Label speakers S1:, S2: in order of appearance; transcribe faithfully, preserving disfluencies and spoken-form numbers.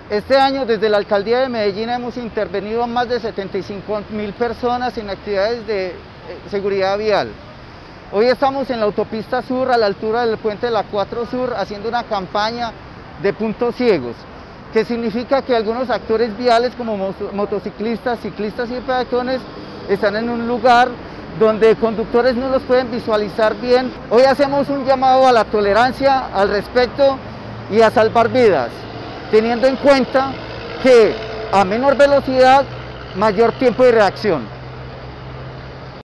S1: Este año desde la Alcaldía de Medellín hemos intervenido a más de setenta y cinco mil personas en actividades de seguridad vial. Hoy estamos en la autopista sur, a la altura del puente de la cuatro Sur, haciendo una campaña de puntos ciegos, que significa que algunos actores viales como motociclistas, ciclistas y peatones están en un lugar donde conductores no los pueden visualizar bien. Hoy hacemos un llamado a la tolerancia, al respeto y a salvar vidas, teniendo en cuenta que a menor velocidad, mayor tiempo de reacción.